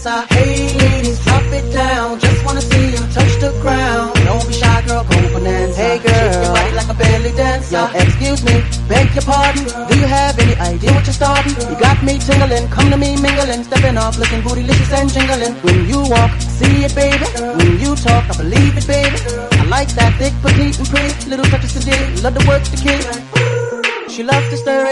dancer. Hey ladies, drop it down. Just wanna see you touch the ground. Don't be shy, girl, go bonanza. Hey girl, shake your body like a belly dancer. Yo, excuse me, beg your pardon. Do you have any idea what you're starting? You got me tingling, come to me mingling, stepping off, looking bootylicious and jingling. When you walk, see it, baby. When you talk, I believe it, baby. I like that thick, petite, and pretty. Little touches today, love to work the kid. She loves to stir it.